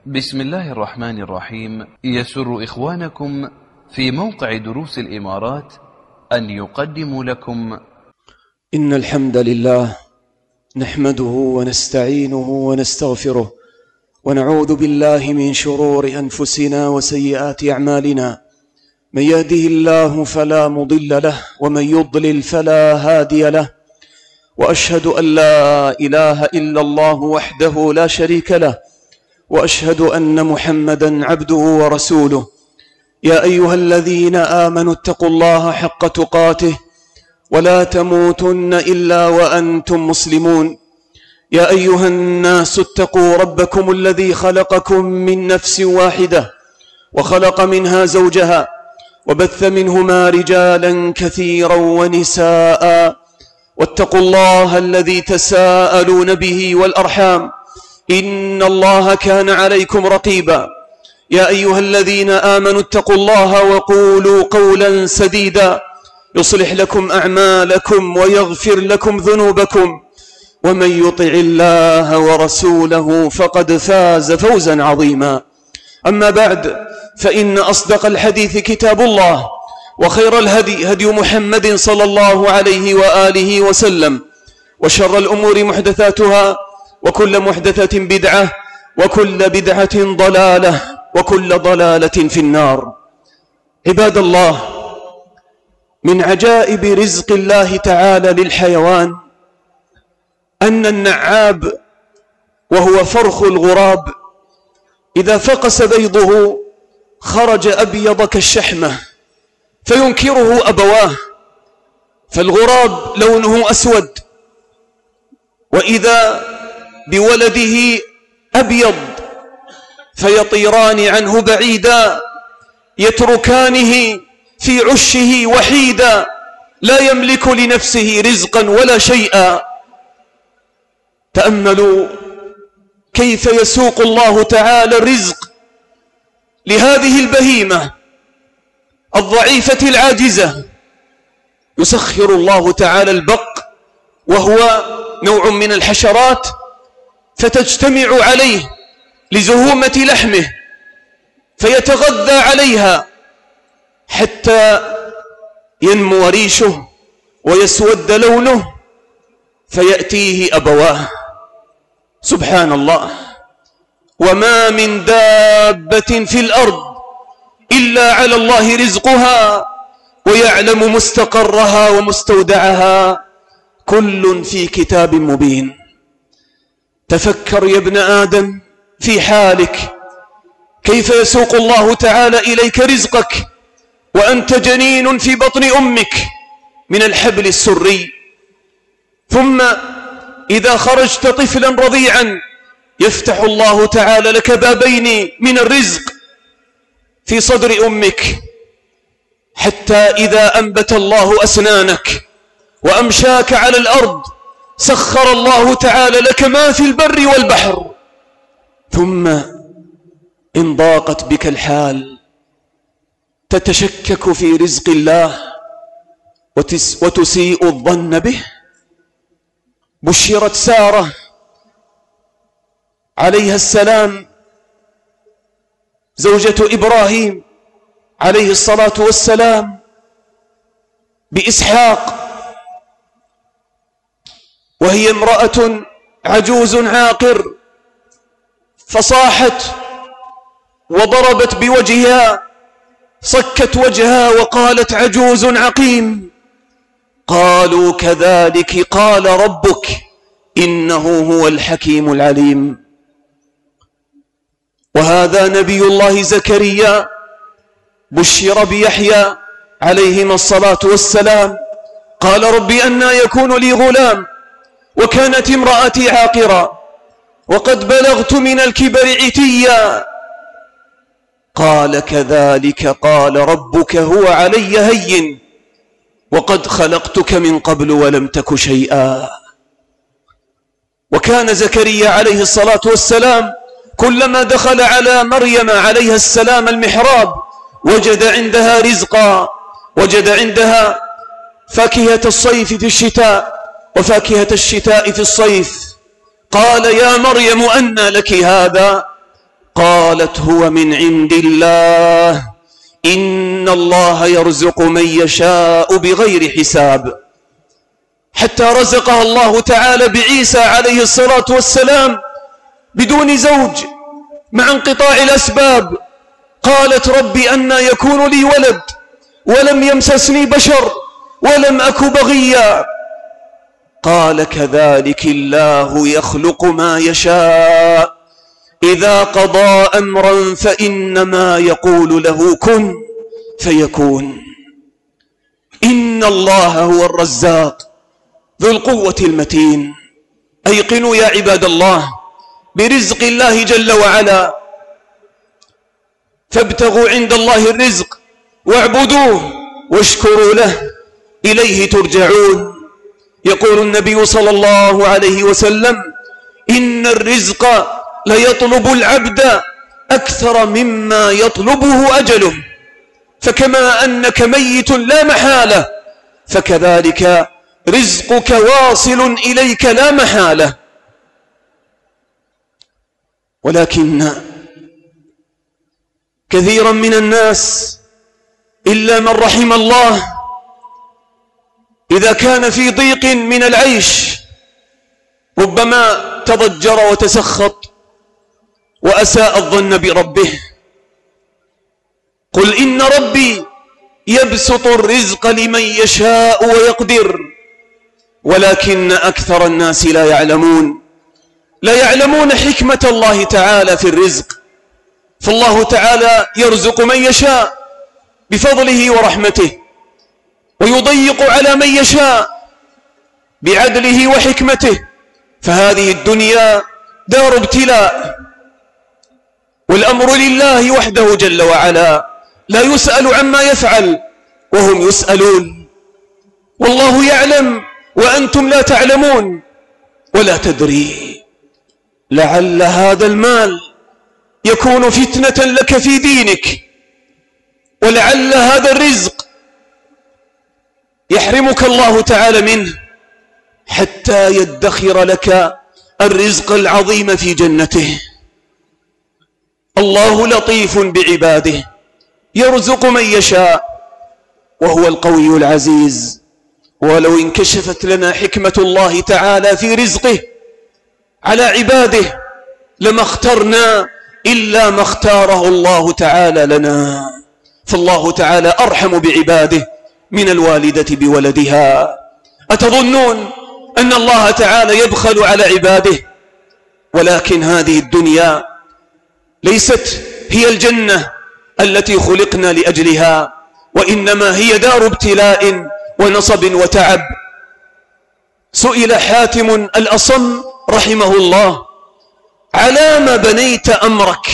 بسم الله الرحمن الرحيم. يسر إخوانكم في موقع دروس الإمارات أن يقدموا لكم إن الحمد لله نحمده ونستعينه ونستغفره ونعوذ بالله من شرور أنفسنا وسيئات أعمالنا. من يهده الله فلا مضل له ومن يضلل فلا هادي له، وأشهد أن لا إله إلا الله وحده لا شريك له، وأشهد أن محمدًا عبده ورسوله. يا أيها الذين آمنوا اتقوا الله حق تقاته ولا تموتن إلا وأنتم مسلمون. يا أيها الناس اتقوا ربكم الذي خلقكم من نفس واحدة وخلق منها زوجها وبث منهما رجالا كثيرا ونساء، واتقوا الله الذي تساءلون به والأرحام إن الله كان عليكم رقيبا. يا أيها الذين آمنوا اتقوا الله وقولوا قولا سديدا يصلح لكم أعمالكم ويغفر لكم ذنوبكم، ومن يطع الله ورسوله فقد فاز فوزا عظيما. أما بعد، فإن أصدق الحديث كتاب الله، وخير الهدي هدي محمد صلى الله عليه وآله وسلم، وشر الأمور محدثاتها، وكل محدثة بدعة، وكل بدعة ضلالة، وكل ضلالة في النار. عباد الله، من عجائب رزق الله تعالى للحيوان أن النعاب وهو فرخ الغراب إذا فقس بيضه خرج أبيض كالشحمة فينكره أبواه، فالغراب لونه أسود، وإذا بولده أبيض فيطيران عنه بعيدا، يتركانه في عشه وحيدا لا يملك لنفسه رزقا ولا شيئا. تأملوا كيف يسوق الله تعالى الرزق لهذه البهيمة الضعيفة العاجزة. يسخر الله تعالى البق وهو نوع من الحشرات فتجتمع عليه لزهومة لحمه فيتغذى عليها حتى ينمو ريشه ويسود لونه فيأتيه أبواه. سبحان الله، وما من دابة في الأرض إلا على الله رزقها ويعلم مستقرها ومستودعها، كل في كتاب مبين. تفكر يا ابن آدم في حالك، كيف يسوق الله تعالى إليك رزقك وأنت جنين في بطن أمك من الحبل السري، ثم إذا خرجت طفلا رضيعا يفتح الله تعالى لك بابين من الرزق في صدر أمك، حتى إذا أنبت الله أسنانك وأمشاك على الأرض سخر الله تعالى لك ما في البر والبحر، ثم إن ضاقت بك الحال تتشكك في رزق الله وتسيء الظن به. بشرت سارة عليها السلام زوجة إبراهيم عليه الصلاة والسلام بإسحاق، وهي امرأة عجوز عاقر، فصاحت وضربت بوجهها، صكت وجهها وقالت عجوز عقيم. قالوا كذلك قال ربك إنه هو الحكيم العليم. وهذا نبي الله زكريا بشر بيحيى عليهما الصلاة والسلام، قال رب أنى يكون لي غلام وكانت امرأتي عاقرا وقد بلغت من الكبر عتيا. قال كذلك قال ربك هو علي هين وقد خلقتك من قبل ولم تك شيئا. وكان زكريا عليه الصلاة والسلام كلما دخل على مريم عليها السلام المحراب وجد عندها رزقا، وجد عندها فاكهة الصيف في الشتاء وفاكهة الشتاء في الصيف. قال يا مريم أنى لك هذا؟ قال قالت هو من عند الله إن الله يرزق من يشاء بغير حساب. حتى رزقها الله تعالى بعيسى عليه الصلاة والسلام بدون زوج مع انقطاع الأسباب. قالت ربي أنى يكون لي ولد ولم يمسسني بشر ولم أك بغيا. قال كذلك الله يخلق ما يشاء إذا قضى أمرا فإنما يقول له كن فيكون. إن الله هو الرزاق ذو القوة المتين. أيقنوا يا عباد الله برزق الله جل وعلا، فابتغوا عند الله الرزق واعبدوه واشكروا له إليه ترجعون. يقول النبي صلى الله عليه وسلم إن الرزق ليطلب العبد أكثر مما يطلبه أجله، فكما أنك ميت لا محالة فكذلك رزقك واصل إليك لا محالة. ولكن كثيرا من الناس إلا من رحم الله إذا كان في ضيق من العيش ربما تضجر وتسخط وأساء الظن بربه. قل إن ربي يبسط الرزق لمن يشاء ويقدر ولكن أكثر الناس لا يعلمون حكمة الله تعالى في الرزق. فالله تعالى يرزق من يشاء بفضله ورحمته ويضيق على من يشاء بعدله وحكمته. فهذه الدنيا دار ابتلاء والأمر لله وحده جل وعلا، لا يسأل عما يفعل وهم يسألون. والله يعلم وأنتم لا تعلمون. ولا تدري لعل هذا المال يكون فتنة لك في دينك، ولعل هذا الرزق يحرمك الله تعالى منه حتى يدخر لك الرزق العظيم في جنته. الله لطيف بعباده يرزق من يشاء وهو القوي العزيز. ولو انكشفت لنا حكمة الله تعالى في رزقه على عباده لما اخترنا إلا ما اختاره الله تعالى لنا. فالله تعالى أرحم بعباده من الوالدة بولدها. أتظنون أن الله تعالى يبخل على عباده؟ ولكن هذه الدنيا ليست هي الجنة التي خلقنا لأجلها، وإنما هي دار ابتلاء ونصب وتعب. سئل حاتم الأصم رحمه الله على ما بنيت أمرك؟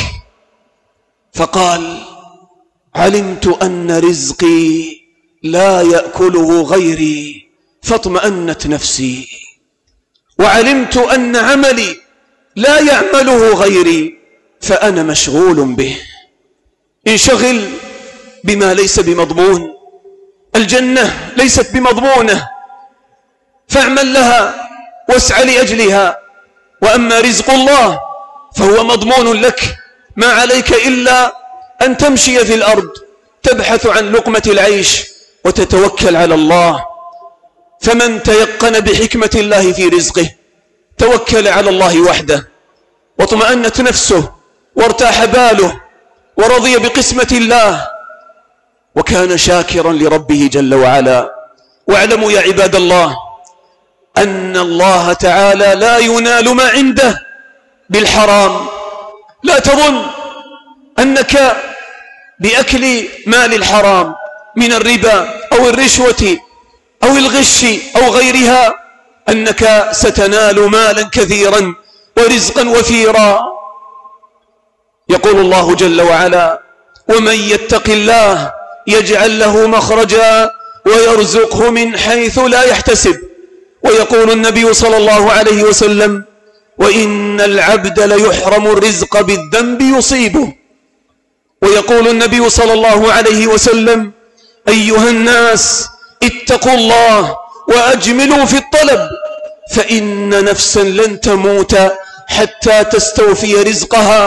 فقال علمت أن رزقي لا يأكله غيري فاطمأنت نفسي، وعلمت أن عملي لا يعمله غيري فأنا مشغول به. انشغل بما ليس بمضمون. الجنة ليست بمضمونة فاعمل لها واسعى لأجلها. وأما رزق الله فهو مضمون لك، ما عليك إلا أن تمشي في الأرض تبحث عن لقمة العيش وتتوكل على الله. فمن تيقن بحكمة الله في رزقه توكل على الله وحده واطمأنت نفسه وارتاح باله ورضي بقسمة الله وكان شاكرا لربه جل وعلا. واعلموا يا عباد الله أن الله تعالى لا ينال ما عنده بالحرام. لا تظن أنك بأكل مال الحرام من الربا أو الرشوة أو الغش أو غيرها أنك ستنال مالا كثيرا ورزقا وفيرا. يقول الله جل وعلا ومن يتق الله يجعل له مخرجا ويرزقه من حيث لا يحتسب. ويقول النبي صلى الله عليه وسلم وإن العبد ليحرم الرزق بالذنب يصيبه. ويقول النبي صلى الله عليه وسلم أيها الناس اتقوا الله وأجملوا في الطلب فإن نفسا لن تموت حتى تستوفي رزقها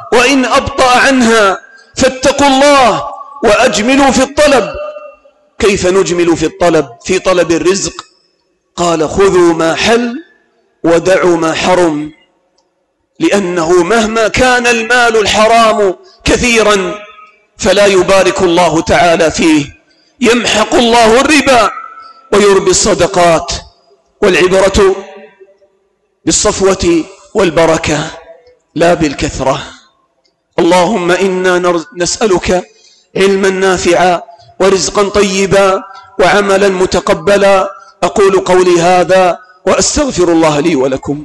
وإن أبطأ عنها فاتقوا الله وأجملوا في الطلب. كيف نجمل في الطلب؟ في طلب الرزق قال خذوا ما حل ودعوا ما حرم، لأنه مهما كان المال الحرام كثيرا فلا يبارك الله تعالى فيه، يمحق الله الربا ويربي الصدقات، والعبرة بالصفوة والبركة لا بالكثرة. اللهم إنا نسألك علما نافعا ورزقا طيبا وعملا متقبلا. أقول قولي هذا وأستغفر الله لي ولكم.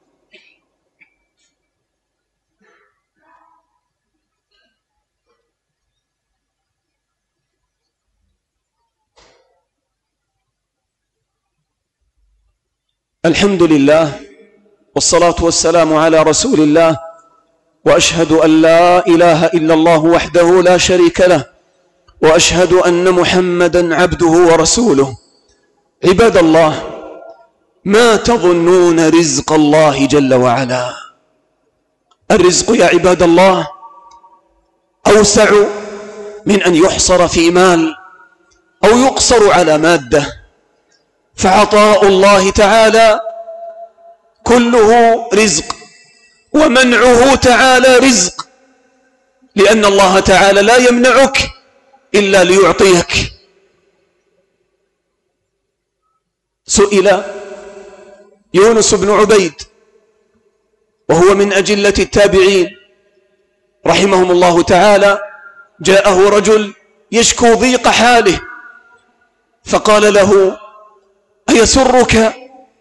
الحمد لله والصلاة والسلام على رسول الله، وأشهد أن لا إله إلا الله وحده لا شريك له، وأشهد أن محمدا عبده ورسوله. عباد الله، ما تظنون رزق الله جل وعلا؟ الرزق يا عباد الله أوسع من أن يحصر في مال أو يقصر على مادة، فعطاء الله تعالى كله رزق، ومنعه تعالى رزق، لأن الله تعالى لا يمنعك إلا ليعطيك. سئل يونس بن عبيد وهو من أجلة التابعين رحمهم الله تعالى، جاءه رجل يشكو ضيق حاله فقال له أيسرك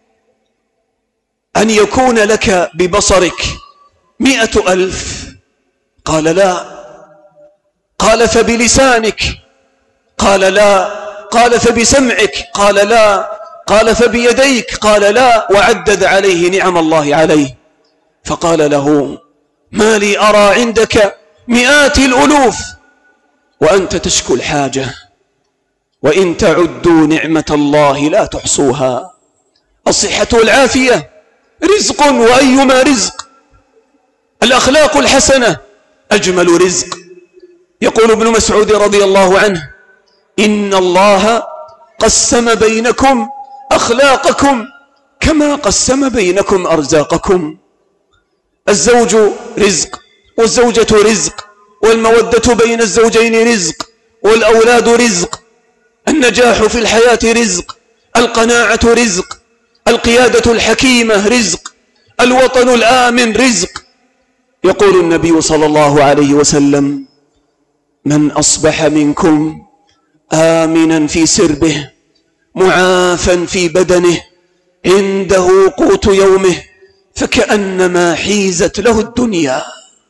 أن يكون لك ببصرك 100,000؟ قال لا. قال فبلسانك؟ قال لا. قال فبسمعك؟ قال لا. قال فبيديك؟ قال لا. وعدد عليه نعم الله عليه، فقال له ما لي أرى عندك 100,000 وأنت تشكو الحاجة، وإن تعدوا نعمة الله لا تحصوها. الصحة والعافية رزق، وأيما رزق. الأخلاق الحسنة أجمل رزق. يقول ابن مسعود رضي الله عنه إن الله قسم بينكم أخلاقكم كما قسم بينكم أرزاقكم. الزوج رزق، والزوجة رزق، والمودة بين الزوجين رزق، والأولاد رزق، النجاح في الحياة رزق، القناعة رزق، القيادة الحكيمة رزق، الوطن الآمن رزق. يقول النبي صلى الله عليه وسلم من أصبح منكم آمنا في سربه معافا في بدنه عنده قوت يومه فكأنما حيزت له الدنيا.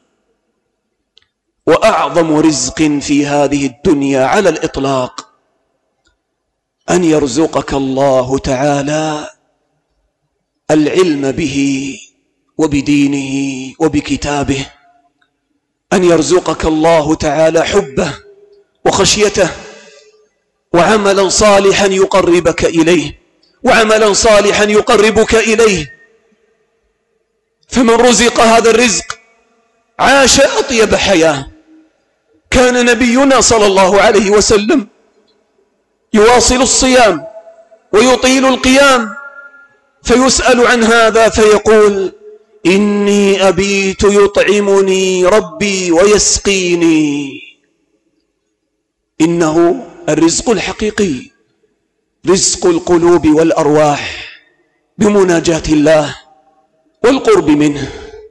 وأعظم رزق في هذه الدنيا على الإطلاق أن يرزقك الله تعالى العلم به وبدينه وبكتابه، أن يرزقك الله تعالى حبه وخشيته، وعملا صالحا يقربك إليه، وعملا صالحا يقربك إليه. فمن رزق هذا الرزق عاش أطيب حياة. كان نبينا صلى الله عليه وسلم يواصل الصيام ويطيل القيام، فيسأل عن هذا فيقول إني أبيت يطعمني ربي ويسقيني. إنه الرزق الحقيقي رزق القلوب والأرواح بمناجاة الله والقرب منه.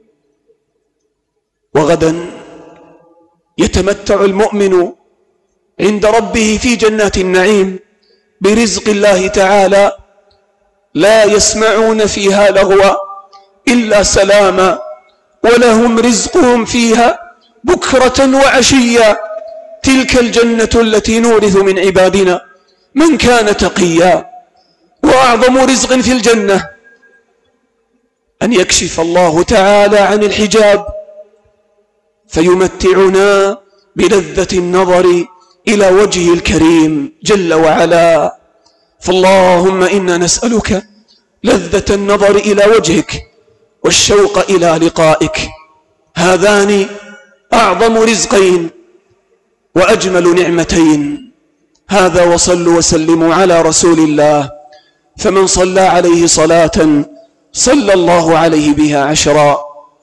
وغدا يتمتع المؤمن عند ربه في جنات النعيم برزق الله تعالى لا يسمعون فيها لغوا إلا سلاما، ولهم رزقهم فيها بكرة وعشيا. تلك الجنة التي نورث من عبادنا من كان تقيا. وأعظم رزق في الجنة أن يكشف الله تعالى عن الحجاب فيمتعنا بلذة النظر إلى وجهه الكريم جل وعلا. فاللهم إنا نسألك لذة النظر إلى وجهك والشوق إلى لقائك. هذان أعظم رزقين وأجمل نعمتين. هذا وصلوا وسلموا على رسول الله، فمن صلى عليه صلاة صلى الله عليه بها 10.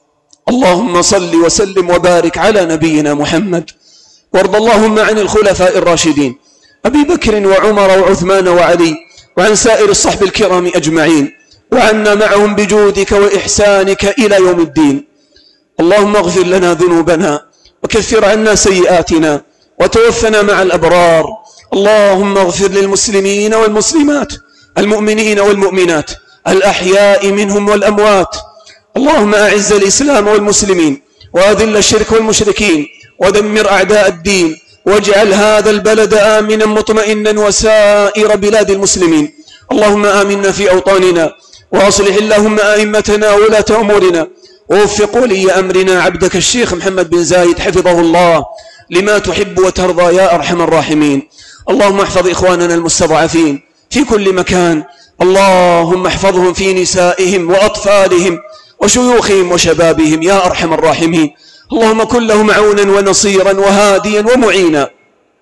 اللهم صل وسلم وبارك على نبينا محمد، وارض اللهم عن الخلفاء الراشدين أبي بكر وعمر وعثمان وعلي، وعن سائر الصحب الكرام أجمعين، وعنا معهم بجودك وإحسانك إلى يوم الدين. اللهم اغفر لنا ذنوبنا وكفر عنا سيئاتنا وتوفنا مع الأبرار. اللهم اغفر للمسلمين والمسلمات، المؤمنين والمؤمنات، الأحياء منهم والأموات. اللهم أعز الإسلام والمسلمين، وأذل الشرك والمشركين، ودمر أعداء الدين، واجعل هذا البلد آمنا مطمئنا وسائر بلاد المسلمين. اللهم آمنا في أوطاننا، وأصلح اللهم أئمتنا وولاة أمورنا، ووفق ولي أمرنا عبدك الشيخ محمد بن زايد حفظه الله لما تحب وترضى يا أرحم الراحمين. اللهم احفظ إخواننا المستضعفين في كل مكان، اللهم احفظهم في نسائهم وأطفالهم وشيوخهم وشبابهم يا أرحم الراحمين. اللهم كن لهم عونا ونصيرا وهاديا ومعينا.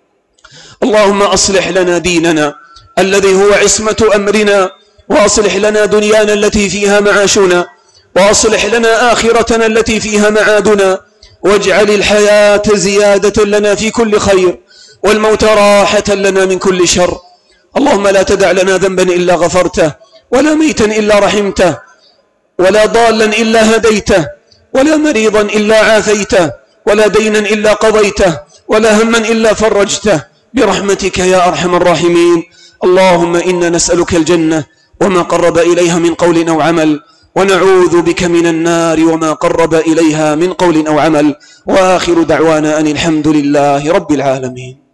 اللهم أصلح لنا ديننا الذي هو عصمة أمرنا، وأصلح لنا دنيانا التي فيها معاشنا، وأصلح لنا آخرتنا التي فيها معادنا، واجعل الحياة زيادة لنا في كل خير، والموت راحة لنا من كل شر. اللهم لا تدع لنا ذنبا إلا غفرته، ولا ميتا إلا رحمته، ولا ضالا إلا هديته، ولا مريضا إلا عافيته، ولا دينا إلا قضيته، ولا هما إلا فرجته، برحمتك يا أرحم الراحمين. اللهم إنا نسألك الجنة وما قرب إليها من قول أو عمل، ونعوذ بك من النار وما قرب إليها من قول أو عمل. وآخر دعوانا أن الحمد لله رب العالمين.